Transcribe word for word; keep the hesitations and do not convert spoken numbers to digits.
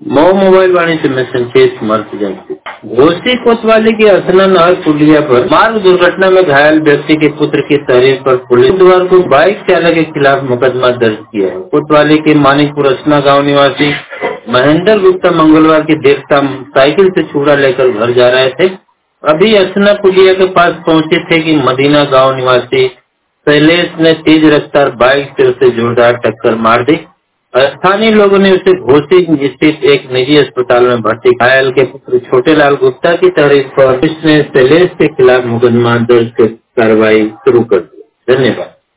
Mau mobile वाणिज्य में संकेत मर्द जयंती। घोसी कोतवाली की असना नहर पुलिया पर मार्ग दुर्घटना में घायल व्यक्ति के पुत्र की तहरीर पर पुलिस बुधवार को बाइक चालक के खिलाफ मुकदमा दर्ज किया है। कोतवाली के मानिकपुर असना गांव निवासी महेंद्र गुप्ता मंगलवार की देर शाम साइकिल से चूड़ा लेकर घर जा रहे थे। अभी असना पुलिया के पास पहुंचे थे कि मदीना गांव निवासी शैलेश ने तेज रफ्तार बाइक से उसे जोरदार टक्कर मार दी। स्थानीय लोगों ने उसे घोसी स्थित एक निजी अस्पताल में भर्ती। घायल के पुत्र छोटेलाल गुप्ता की तहरीर पर पुलिस ने शैलेश के खिलाफ मुकदमा दर्ज कर कार्रवाई शुरू कर दी। धन्यवाद।